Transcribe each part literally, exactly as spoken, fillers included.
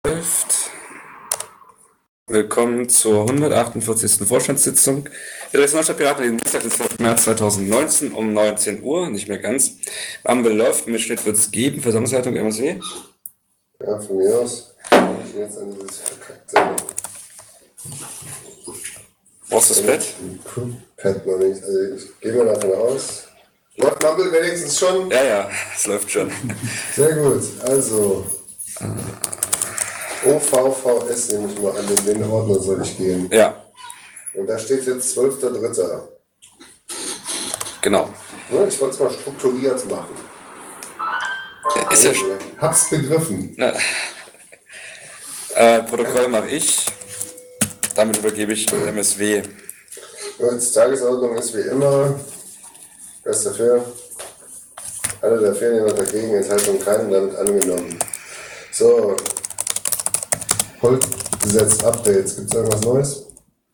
Läuft. Willkommen zur hundertachtundvierzigsten Vorstandssitzung der Dresdner Stadtpiraten am Dienstag, den zwölften März zweitausendneunzehn um neunzehn Uhr, nicht mehr ganz. Ampel läuft, Mitschnitt wird es geben, Versammlungsleitung M S W. Ja, von mir aus. Ich bin jetzt an dieses verkackte. Brauchst du das Bett? Pad noch nicht. Also ich gehe mal davon aus. Läuft Mampel wenigstens schon? Ja, ja, es läuft schon. Sehr gut. Also. O V V S nehme ich mal an, in den Ordner soll ich gehen. Ja. Und da steht jetzt zwölfter dritter Genau. Ja, ich wollte es mal strukturiert machen. Ist ja Also, hab's begriffen. Na, äh, Protokoll mache ich. Damit übergebe ich M S W. Als Tagesordnung ist wie immer. Wer ist dafür? Alle dafür, niemand dagegen, Enthaltung keine, damit angenommen. So. Holzgesetz-Updates. Gibt es irgendwas Neues?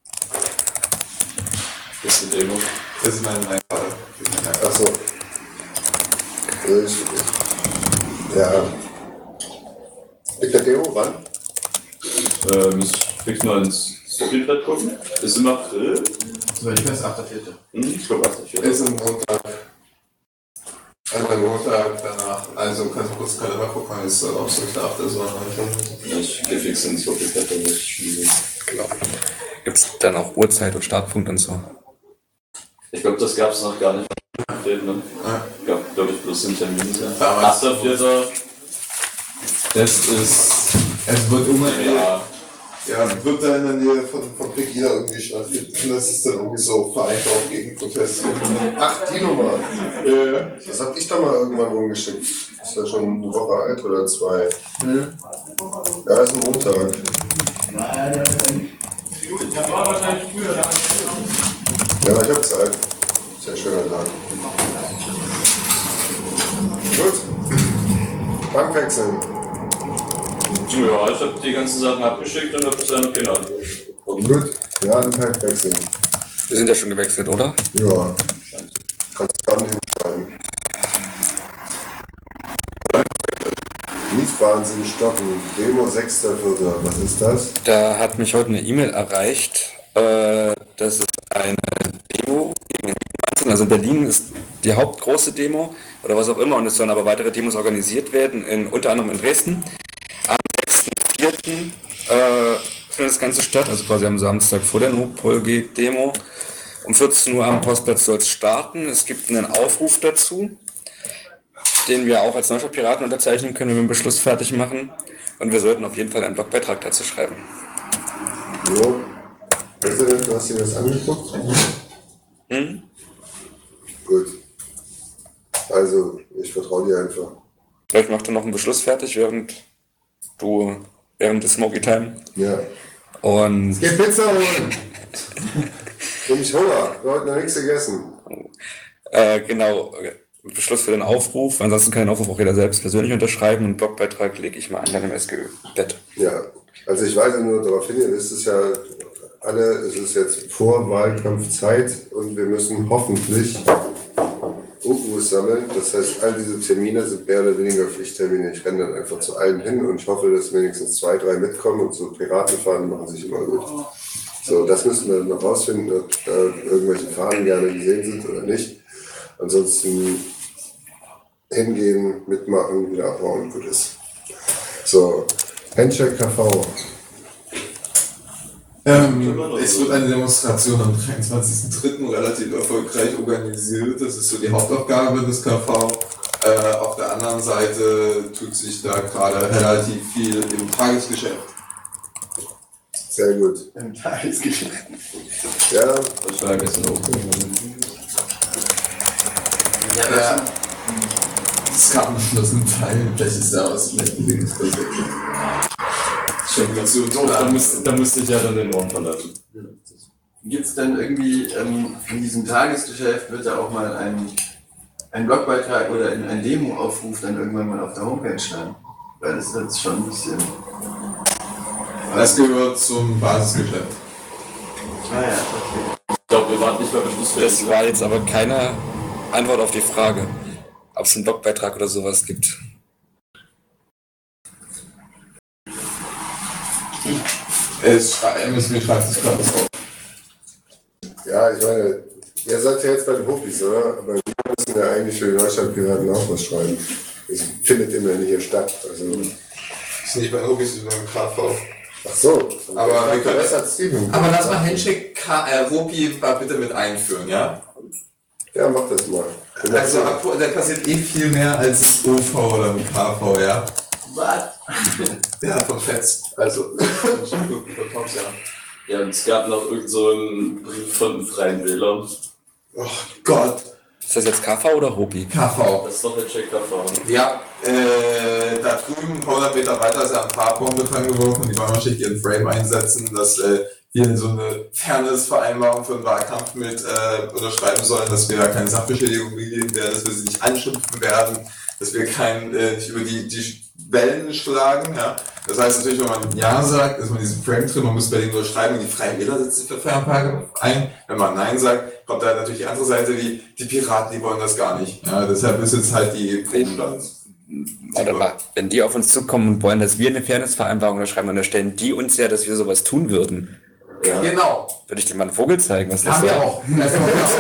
Das ist eine Demo. Das ist mein Fall. Achso. Also ich, ich, ja. Liegt der Demo wann? Ähm, ich krieg mal ins Storybrett gucken. Ist im April. So, ich weiß, achter Vierter Hm, ich glaube achter Vierter Ist am Montag. Also am Montag danach. Also kannst du kurz Kalender gucken, weil es ob es nicht der achte ist oder nicht. Ich gehe fix ins Storybrett, dann muss ich spielen. Genau. Gibt es dann auch Uhrzeit und Startpunkt und so? Ich glaube, das gab es noch gar nicht. Ne? Ja. Gab, glaube ich, bloß den Termin. Damals- achter Vierter Das ist. Es wird immer. Ja. Ja, wird da in der Nähe von, von Pegida irgendwie stattfinden. Das ist dann irgendwie so Vereinbarung gegen Proteste. Ach, die Nummer. Ja. Das hab ich da mal irgendwann rumgeschickt. Ist ja schon eine Woche alt oder zwei. Mhm. Ja, ist ein Montag. Ja, aber ich hab Zeit. Sehr schöner Tag. Gut. Bankwechsel. Ja, ich habe die ganzen Sachen abgeschickt und habe bisher noch keine Antwort. Gut. Ja, einen Tag wechseln. Wir sind ja schon gewechselt, oder? Ja. Kannst du dann hinschreiben. Mietwahnsinn stoppen. Demo sechster vierter Was ist das? Da hat mich heute eine E-Mail erreicht. Äh, das ist eine Demo gegen den Wahnsinn. Also in Berlin ist die hauptgroße Demo oder was auch immer, und es sollen aber weitere Demos organisiert werden, in, unter anderem in Dresden. Am sechsten vierten Äh, findet das Ganze statt, also quasi am Samstag vor der Nopol-Demo. Um vierzehn Uhr am Postplatz soll es starten. Es gibt einen Aufruf dazu, den wir auch als Neustadtpiraten unterzeichnen können, wenn wir den Beschluss fertig machen. Und wir sollten auf jeden Fall einen Blogbeitrag dazu schreiben. Jo. Präsident, du hast dir das angeguckt? Hm? Gut. Also, ich vertraue dir einfach. Vielleicht macht er noch einen Beschluss fertig, während du, während des Smoky Time. Ja. Und Geh Pizza holen! Und ich Hunger. Wir haben heute noch nichts gegessen. äh, genau, Beschluss für den Aufruf. Ansonsten kann den Aufruf auch jeder selbst persönlich unterschreiben. Einen Blogbeitrag lege ich mal an deinem S G Ö-Bett. Ja. Also, ich weise nur darauf hin, es ist ja alle, es ist jetzt vor Wahlkampfzeit und wir müssen hoffentlich U Us sammeln. Das heißt, all diese Termine sind mehr oder weniger Pflichttermine. Ich renne dann einfach zu allen hin und ich hoffe, dass wenigstens zwei, drei mitkommen und so Piraten fahren machen sich immer gut. So, das müssen wir noch rausfinden, ob da irgendwelche Fahnen gerne gesehen sind oder nicht. Ansonsten hingehen, mitmachen, wieder abhauen und gut ist. So, Handcheck K V. Ähm, es wird eine Demonstration am dreiundzwanzigsten dritten relativ erfolgreich organisiert. Das ist so die Hauptaufgabe des K V. Äh, auf der anderen Seite tut sich da gerade relativ viel im Tagesgeschäft. Sehr gut. Im Tagesgeschäft? Ja, Ich war gestern hochgegangen. Ja, es gab noch das ein Teil, vielleicht ist da was mit dem Ding. So, da, müsste, da müsste ich ja dann den Raum verlassen. Gibt es dann irgendwie ähm, in diesem Tagesgeschäft, wird da auch mal ein, ein Blogbeitrag oder ein, ein Demo-Aufruf dann irgendwann mal auf der Homepage stehen? Weil das ist jetzt schon ein bisschen... Das gehört zum Basisgeschäft. Ah ja, okay. Ich glaube, wir warten nicht bei Beschluss Das fest. war jetzt aber keine Antwort auf die Frage, ob es einen Blogbeitrag oder sowas gibt. Es schrei- M S W schreibt es gerade auf. Ja, ich meine, ihr seid ja jetzt bei den Hofis, oder? Aber wir müssen ja eigentlich für die Neustadtpiraten auch was schreiben. Es findet immerhin hier statt. Also, Ist nicht bei Hobbies, ist beim K V. ach so, Aber wir können- das hat Steven. Aber lass mal Handshake K äh, Ropi mal bitte mit einführen, ja? Ja, mach das mal. Also ab- da passiert eh viel mehr als das O V oder im K V, ja? Was? Ja, vom Fetz. Also, von Tops, ja. Ja, und es gab noch irgend so einen Brief von den Freien Wählern. Oh Gott. Ist das jetzt K V oder Hopi? K V. Das ist doch der Check davon. Ja, äh, da drüben, ein hundert Meter weiter, ist ja ein Farbombe dran geworfen und die wollen wahrscheinlich ihren Frame einsetzen, dass äh, wir in so eine Fairness-Vereinbarung für den Wahlkampf mit äh, unterschreiben sollen, dass wir da keine Sachbeschädigung begehen werden, dass wir sie nicht anschimpfen werden, dass wir kein, äh, nicht über die, die Wellen schlagen. Ja. Das heißt natürlich, wenn man Ja sagt, ist man diesen Frame drin, man muss bei denen unterschreiben und die Freien Wähler setzen sich für Feiertage ein. Wenn man Nein sagt, kommt da natürlich die andere Seite, wie die Piraten, die wollen das gar nicht. Ja, deshalb ist jetzt halt die Umstand. Warte mal, wenn die auf uns zukommen und wollen, dass wir eine Fairness-Vereinbarung unterschreiben, dann unterstellen die uns ja, dass wir sowas tun würden. Ja. Genau. Würde ich dir mal einen Vogel zeigen, was das Haben wir soll? auch. Also,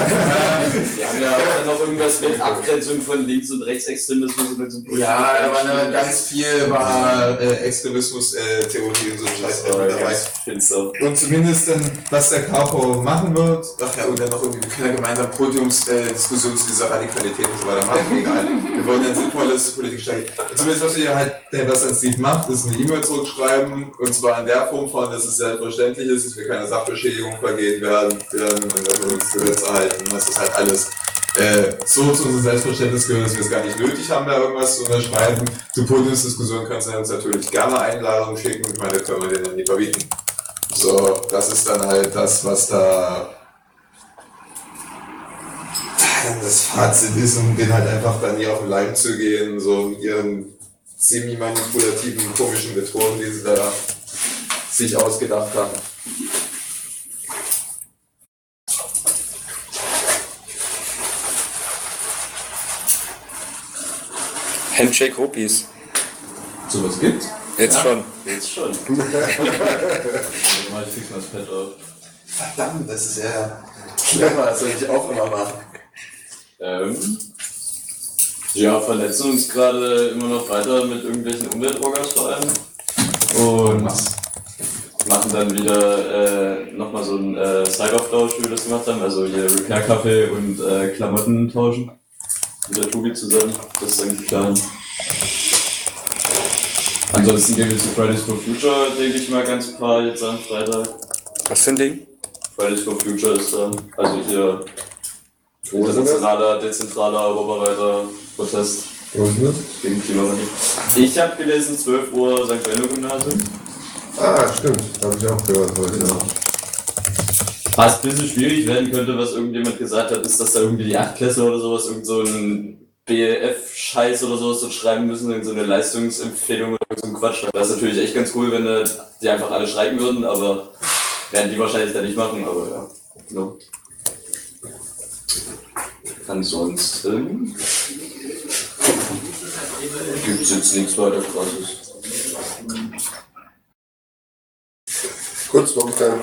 äh, Wir haben ja auch noch irgendwas mit Abgrenzung von Links- und Rechtsextremismus und so. ja, aber ne, ganz viel war äh, Extremismus, äh, Theorie und so ein Scheiß Das war dabei. ganz finster. Und zumindest dann, was der K V machen wird, ach ja, und dann noch irgendwie, wir können ja gemeinsam Podiumsdiskussionen äh, Diskussionen zu dieser Radikalität und so weiter machen, egal. Wir wollen ja ein sinnvolles politisches Strategie. Und zumindest, was wir halt, der was an Steve macht, ist eine E-Mail zurückschreiben, und zwar in der Form von, dass es selbstverständlich ist, dass wir keine Sachbeschädigung vergehen werden, werden und dass wir uns Gesetz erhalten. Das ist halt alles äh, so zu unserem Selbstverständnis gehört, dass wir es gar nicht nötig haben, da irgendwas zu unterschreiben. Zu Podiumsdiskussionen kannst du uns natürlich gerne Einladungen schicken, ich meine, können wir denen dann nie verbieten. So, das ist dann halt das, was da das Fazit ist, um denen halt einfach dann hier auf den Leim zu gehen, so mit ihren semi-manipulativen, komischen Methoden, die sie da sich ausgedacht haben. Handshake Hopis. Sowas gibt's? Jetzt Ja. schon. Jetzt schon. Dann mach ich fix mal das Pad auf. Verdammt, das ist ja schlimmer, das soll ich auch immer machen. Ähm, ja, verletzen uns gerade immer noch weiter mit irgendwelchen Umweltorgas vor allem. Und machen dann wieder äh, nochmal so einen äh, Side-Off-Tausch, wie wir das gemacht haben. Also hier Repair-Kaffee und äh, Klamotten tauschen. Mit der Tobi zusammen. Das ist eigentlich klar. Ansonsten gehen wir zu Fridays for Future, denke ich mal, ganz paar jetzt am Freitag. Was für ein Ding? Fridays for Future ist da. Also hier Wo ist das? dezentraler, dezentraler Europaweiter-Protest Wo ist das? gegen Klimawandel. Ich habe gelesen, zwölf Uhr Sankt Benno Gymnasium. Ah, stimmt. Habe ich auch gehört heute. Ja. Was ein bisschen schwierig werden könnte, was irgendjemand gesagt hat, ist, dass da irgendwie die Achtklässler oder sowas irgend so ein B F-Scheiß oder sowas dort schreiben müssen, irgend so eine Leistungsempfehlung oder so ein Quatsch. Das ist natürlich echt ganz cool, wenn äh, die einfach alle schreiben würden, aber werden die wahrscheinlich dann nicht machen, aber ja. No. Ansonsten gibt es jetzt nichts weiter krasses. Kurz noch dann.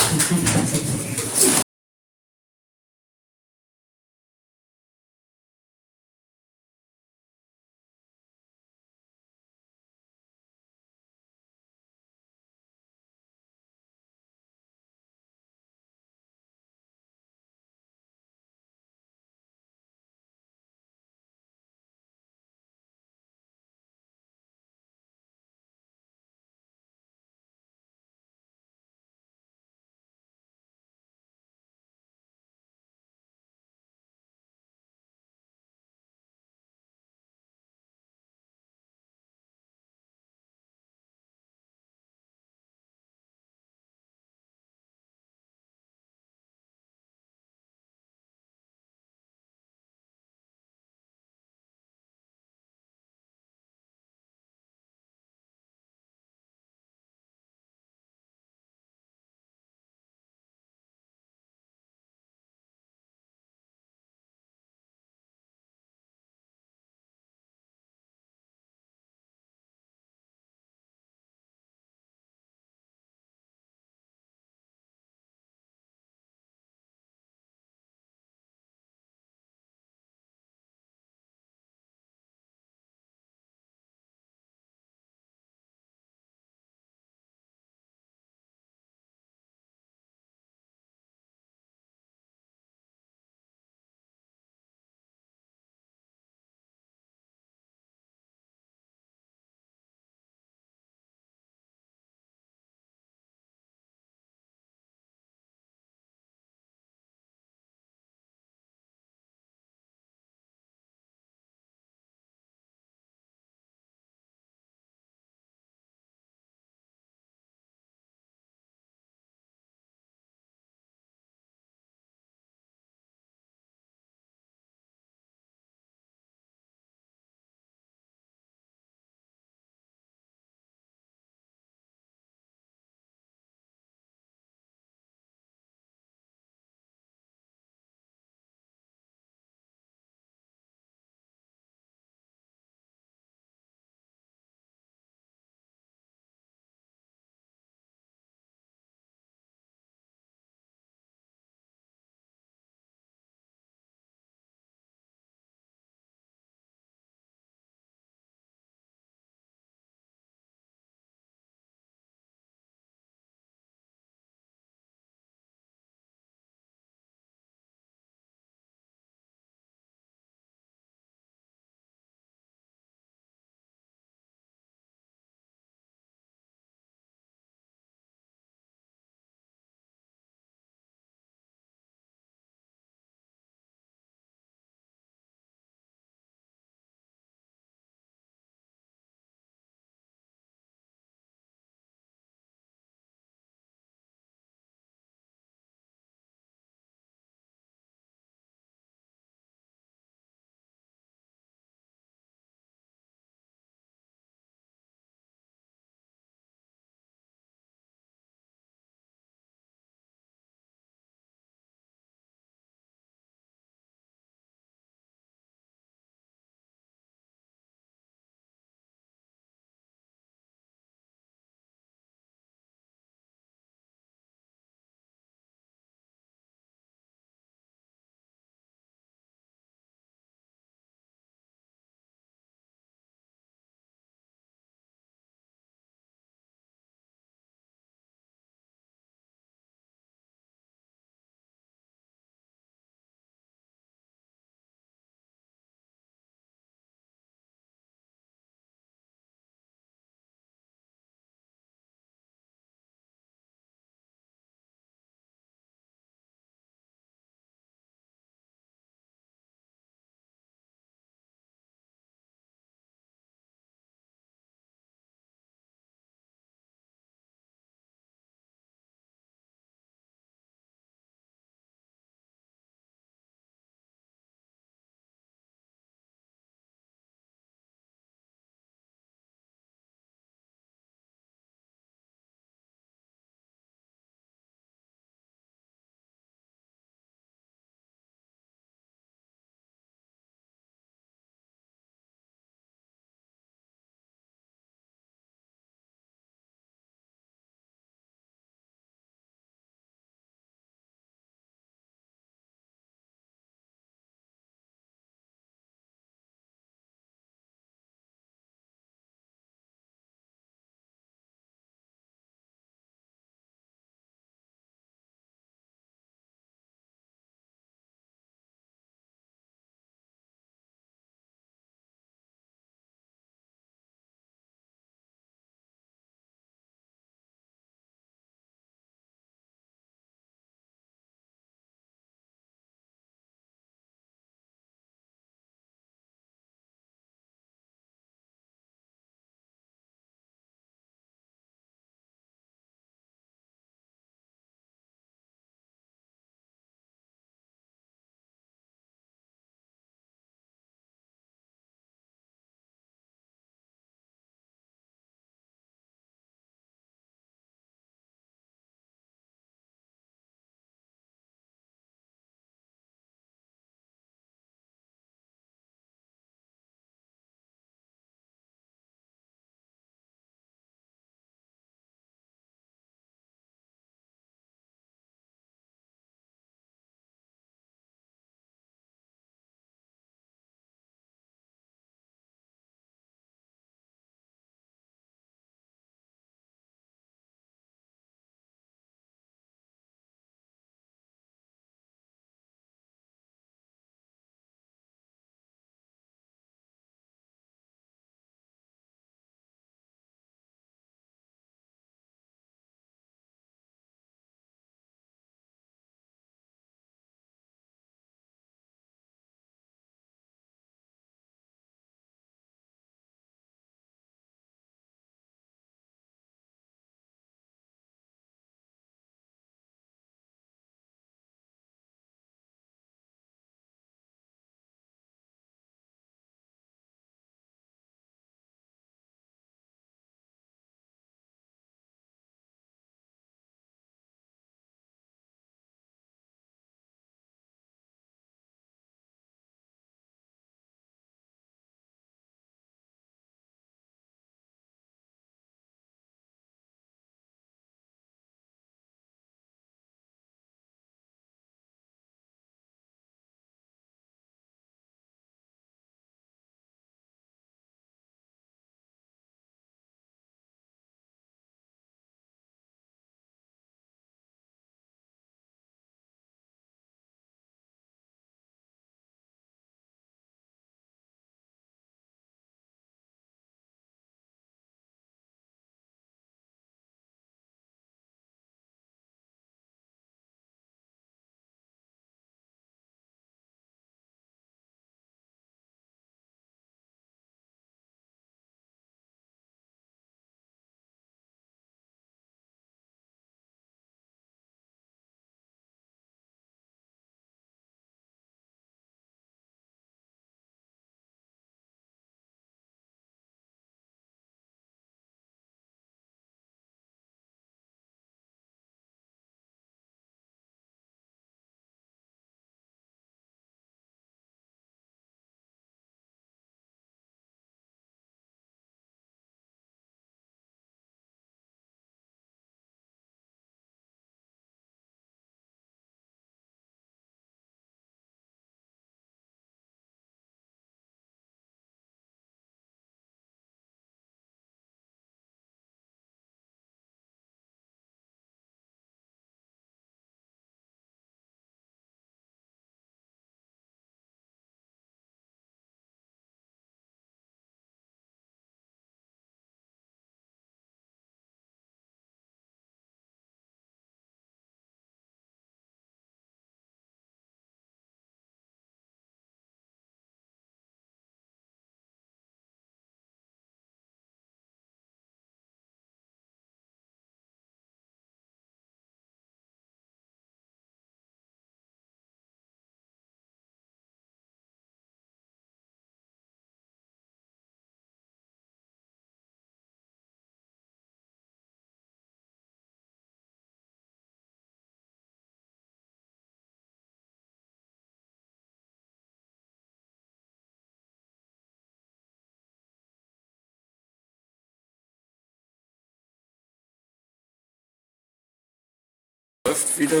läuft wieder.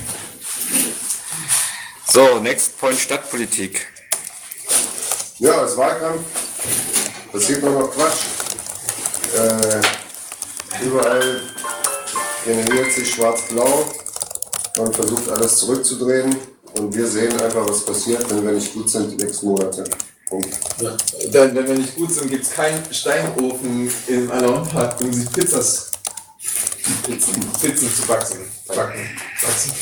So, Next Point Stadtpolitik. Ja, als Wahlkampf passiert nur noch Quatsch. Äh, überall generiert sich schwarz-blau. Man versucht alles zurückzudrehen und wir sehen einfach, was passiert, wenn wir nicht gut sind die nächsten Monate. Punkt. Ja. Denn wenn wir nicht gut sind, gibt es keinen Steinofen in Alarmpark, um sich Pizzas, Pizzen, Pizzen zu backen. Backen. Backen.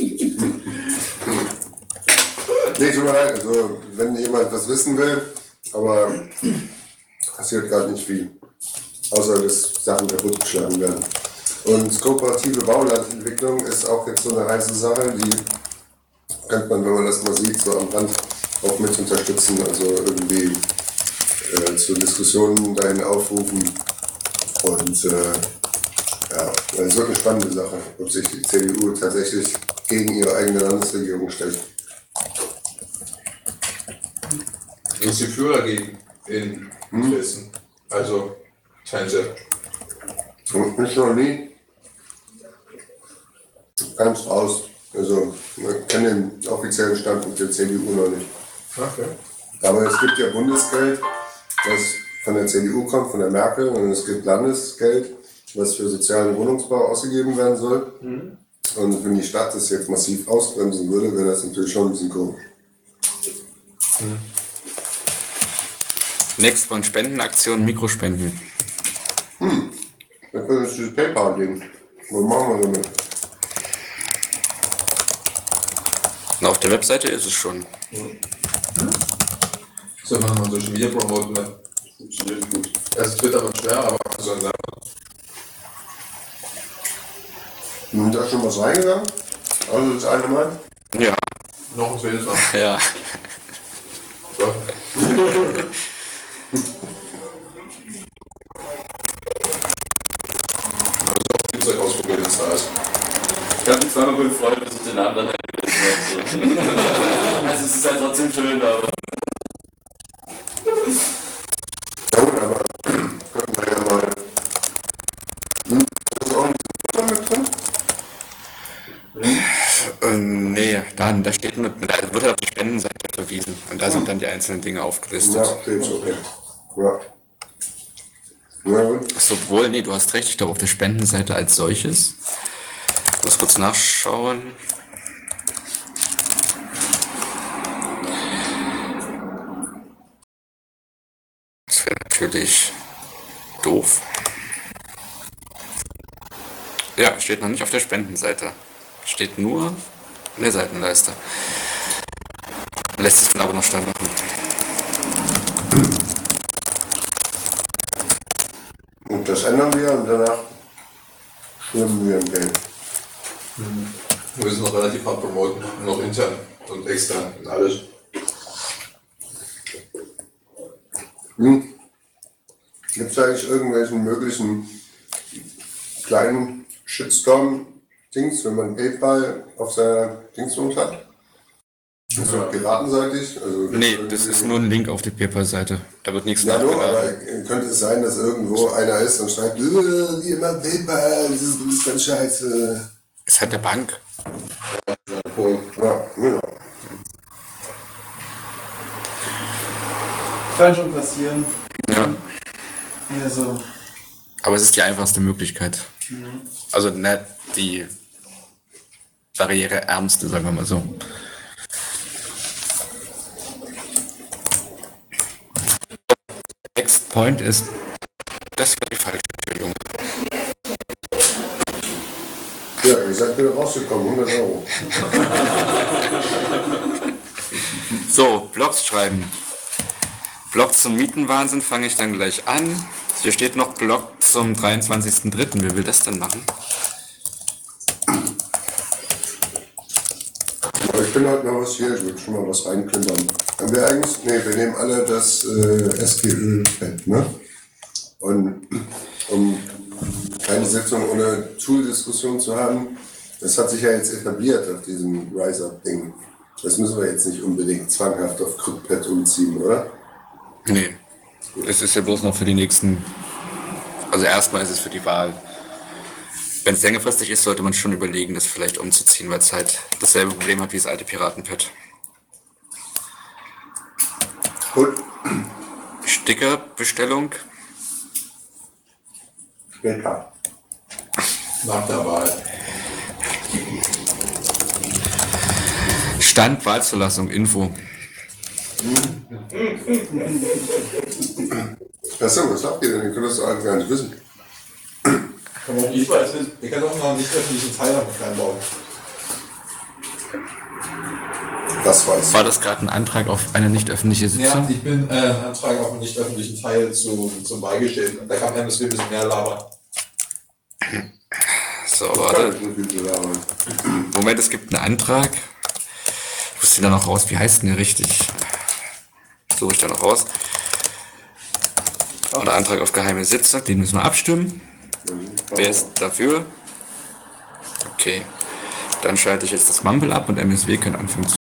Nee, tut mir leid, also wenn jemand was wissen will, aber passiert gerade nicht viel. Außer dass Sachen kaputtgeschlagen werden. Und kooperative Baulandentwicklung ist auch jetzt so eine heiße Sache, die könnte man, wenn man das mal sieht, so am Rand auch mit unterstützen, also irgendwie äh, zu Diskussionen dahin aufrufen. Und äh, ja, es wird eine spannende Sache, ob sich die C D U tatsächlich gegen ihre eigene Landesregierung stellt. Das ist die Führergegend in Dresden. Also, Tangent. Und nicht noch nie ganz raus. Also, man kennt den offiziellen Standpunkt der C D U noch nicht. Okay. Aber es gibt ja Bundesgeld, was von der C D U kommt, von der Merkel, und es gibt Landesgeld, was für sozialen Wohnungsbau ausgegeben werden soll. Mhm. Und wenn die Stadt das jetzt massiv ausbremsen würde, wäre das natürlich schon ein bisschen komisch. Mhm. Next Point Spendenaktion, Mikrospenden. Hm, dann können wir dieses PayPal-Ding. Was machen wir damit? Na, auf der Webseite ist es schon. Soll man mal Social Media promoten? Ne? Funktioniert gut. Also Twitter wird schwer, aber so ein Sachen. Sind da schon was reingegangen? Also das eine Mal? Ja. Noch ein zweites Mal. Ja. So. Spielzeug ausprobiert, das heißt. Ich habe mich zweimal gefreut, bis ich den Namen dann gelesen habe. Also es ist halt trotzdem schön, aber... Ja gut, aber könnten wir ja mal... Hm, ist auch nicht mit drin? Ähm, nee, dann, da steht nur, da wird halt auf die Spendenseite verwiesen. Und da sind dann die einzelnen Dinge aufgelistet. Ja, okay, ist okay. Ja. Ja gut. Achso, wohl, nee, du hast recht, ich glaube auf der Spendenseite als solches. Ich muss kurz nachschauen. Das wäre natürlich doof. Ja, steht noch nicht auf der Spendenseite. Steht nur in der Seitenleiste. Lässt sich dann aber noch schnell machen. Und das ändern wir und danach schwimmen wir im Geld. Wir müssen noch relativ hart promoten, noch intern und extern und alles. Hm. Gibt es eigentlich irgendwelchen möglichen kleinen Shitstorm-Dings, wenn man PayPal auf seiner Dingsbums hat? Das ist doch piratenseitig. Also Nee, das ist nur ein Link auf die PayPal-Seite. Da wird nichts Ja, nur, aber nachgeladen. könnte es sein, dass irgendwo einer ist und schreibt, "Äh, wie immer PayPal, das ist, das ist ganz scheiße. Ist halt der Bank. Ja, genau. Kann schon passieren. Ja. Also, Aber es ist die einfachste Möglichkeit. Also nicht die barriereärmste, sagen wir mal so. Next Point ist, das war die falsche Tür, Junge. Ja, ihr seid wieder rausgekommen, hundert Euro. So, Blogs schreiben. Blog zum Mietenwahnsinn fange ich dann gleich an. Hier steht noch Blog zum dreiundzwanzigsten dritten Wer will das denn machen? Aber ich bin heute noch was hier, ich würde schon mal was reinklimpern. Haben wir eigentlich, nee, wir nehmen alle das äh, S G Ö-Pad, ne? Und um keine Sitzung ohne Tool-Diskussion zu haben, das hat sich ja jetzt etabliert auf diesem Rise-Up-Ding. Das müssen wir jetzt nicht unbedingt zwanghaft auf CryptPad umziehen, oder? Nee, es ist ja bloß noch für die nächsten, also erstmal ist es für die Wahl. wenn es längerfristig ist, sollte man schon überlegen, das vielleicht umzuziehen, weil es halt dasselbe Problem hat wie das alte Piratenpad. Gut, Stickerbestellung. später. Nach der Wahl. Stand Wahlzulassung, Info. Christian, was habt ihr denn? Ihr könnt das doch alle gar nicht wissen. Ich weiß nicht, wir können auch noch einen nicht öffentlichen Teil damit reinbauen. Das weiß War das gerade ein Antrag auf eine nicht öffentliche Ja, Sitzung? ich bin äh, einen Antrag auf einen nicht öffentlichen Teil zu, zum beigestellt. Da kann man, dass wir ein bisschen mehr labern. So, ich. warte. So viel zu labern. Moment, es gibt einen Antrag. Ich muss den da noch raus. Wie heißt denn der richtig? Suche ich da noch raus. Oder Antrag auf geheime Sitzung, den müssen wir abstimmen. Wer ist dafür? Okay. Dann schalte ich jetzt das Mumble ab und M S W können anfangen zu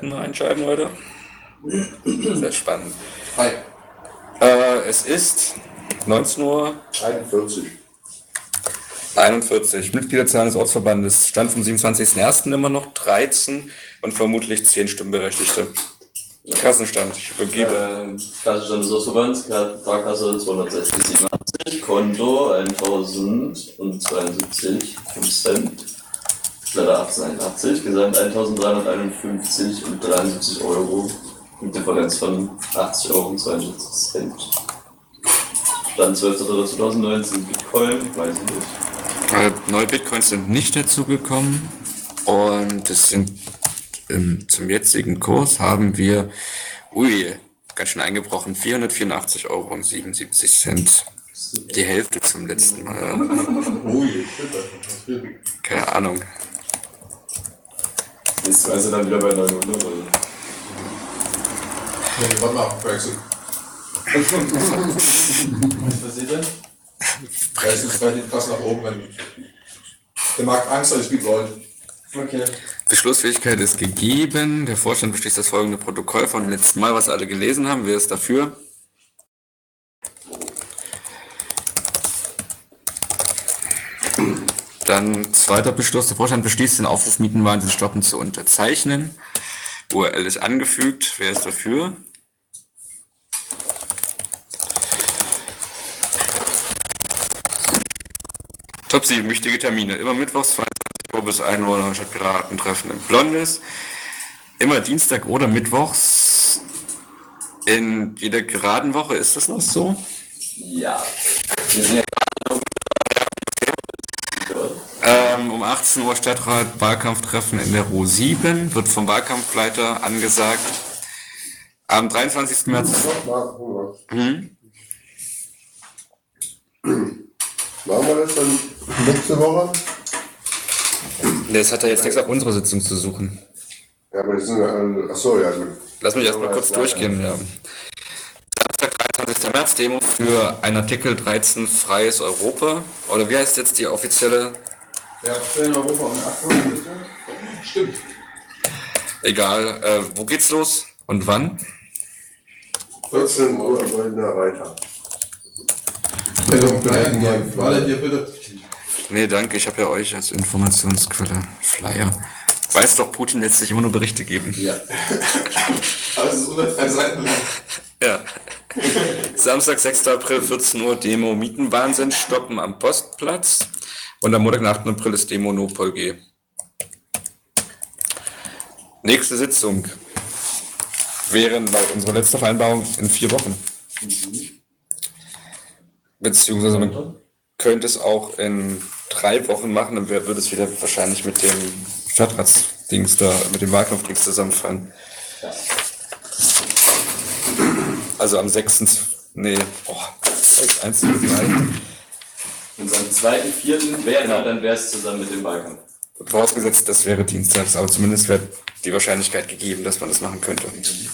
Mal einschalten, Leute. Sehr spannend. Hi. Äh, es ist neunzehn Uhr einundvierzig. einundvierzig. Mitgliederzahl des Ortsverbandes. Stand vom siebenundzwanzigsten ersten immer noch dreizehn und vermutlich zehn Stimmberechtigte. Kassenstand. Ich übergebe. Äh, Kassenstand des Ortsverbands, Sparkasse zweihundertsechzig siebenundachtzig, Konto eintausendzweiundsiebzig fünf Cent, Blätter achtzehnhunderteinundachtzig, Gesamt eintausenddreihunderteinundfünfzig und dreiundsiebzig Euro, mit Differenz von achtzig Euro und zweiundsiebzig Cent. Stand zwölfter dritter zweitausendneunzehn, Bitcoin, weiß ich nicht. Äh, neue Bitcoins sind nicht dazugekommen und es sind ähm, zum jetzigen Kurs haben wir, ui, ganz schön eingebrochen, vierhundertvierundachtzig Euro und siebenundsiebzig Cent. Die Hälfte zum letzten Mal. Ui, Keine Ahnung. Jetzt also dann wieder bei neunhundert. Oder? Nee, warte mal, Brexit. Was passiert denn? Brexit ist relativ krass nach oben, wenn der Markt Angst hat, es gibt Leute. Okay. Beschlussfähigkeit ist gegeben. Der Vorstand beschließt das folgende Protokoll von letzten Mal, was alle gelesen haben. Wer ist dafür? Dann zweiter Beschluss. Der Vorstand beschließt, den Aufruf Mietenwahnsinn stoppen zu unterzeichnen. U R L ist angefügt. Wer ist dafür? Top sieben. Wichtige Termine. Immer mittwochs zweiundzwanzig Uhr bis ein Uhr statt Piratentreffen im Blondes. Immer Dienstag oder mittwochs. In jeder geraden Woche ist das noch so? Ja. Wir sind ja Ähm, um achtzehn Uhr Stadtrat Wahlkampftreffen in der Ruhe sieben, wird vom Wahlkampfleiter angesagt. Am dreiundzwanzigsten März. Hm? Machen wir das dann nächste Woche? Das hat ja jetzt nichts auf unserer Sitzung zu suchen. Ja, aber die sind ja alle. Achso, ja, gut. Lass mich erstmal kurz durchgehen. Ja. Samstag, dreiundzwanzigsten März, Demo für ein Artikel dreizehn Freies Europa. Oder wie heißt jetzt die offizielle? Ja, für in Europa und Aktion. Stimmt. Egal. Äh, wo geht's los und wann? vierzehn Uhr Goldener Reiter. Bitte, bitte, warte hier bitte. Nee, danke, ich habe ja euch als Informationsquelle Flyer. Weiß doch, Putin lässt sich immer nur Berichte geben. Ja. Aber es ist unter drei Seiten lang. Ja. Samstag, sechster April, vierzehn Uhr, Demo Mietenwahnsinn stoppen am Postplatz. Und am Montag, achten April ist Demo Nopol G. Nächste Sitzung wäre laut unserer letzten Vereinbarung in vier Wochen. Beziehungsweise man könnte es auch in drei Wochen machen, dann würde es wieder wahrscheinlich mit dem Stadtratsdings da, mit dem Wahlkampfdings zusammenfallen. Also am sechsten. Nee, oh, eins, zwei, drei. Und am zweiten, vierten wäre, dann wäre es zusammen mit dem Wahlkampf. Vorausgesetzt, das wäre dienstags, aber zumindest wäre die Wahrscheinlichkeit gegeben, dass man das machen könnte.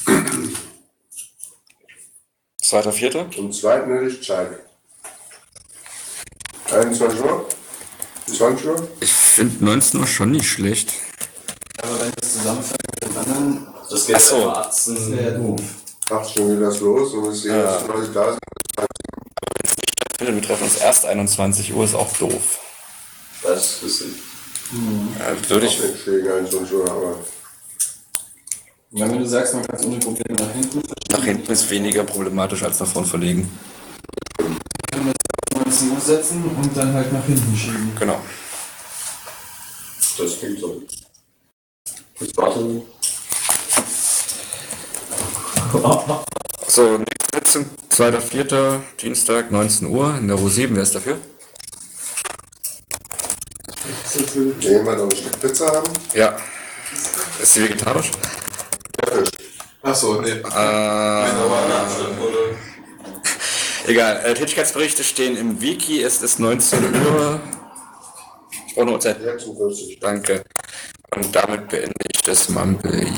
Zweiter, vierter? Zum zweiten hätte ich Zeit. einundzwanzig Uhr? zwanzig Uhr? Ich finde neunzehn Uhr schon nicht schlecht. Aber wenn das zusammenfällt mit den anderen, Das geht Ach so. ja achtzehn. wäre ja doof. achtzehn Uhr geht das los und es Ja. jetzt Leute da sind. Ich finde, wir treffen uns erst einundzwanzig Uhr, ist auch doof. Das ist ein bisschen. Äh, würde ich. Ich gegen einundzwanzig Uhr, aber. Ja, wenn du sagst, man kann es ohne Probleme nach hinten Nach hinten ist weniger problematisch als nach vorn verlegen. neunzehn Uhr setzen und dann halt nach hinten schieben. Genau. Das klingt so. Ich warte. So, nächste Sitzung, zweiter, vierter Dienstag, neunzehn Uhr in der Ruhe sieben. Wer ist dafür? Nehmen wir noch ein Stück Pizza haben? Ja. Ist sie vegetarisch? Achso, nee. Äh, egal. Äh, Tätigkeitsberichte stehen im Wiki. Es ist neunzehn Uhr. Ich brauche eine Uhrzeit. sechsundvierzig. Danke. Und damit beende ich das Mumble.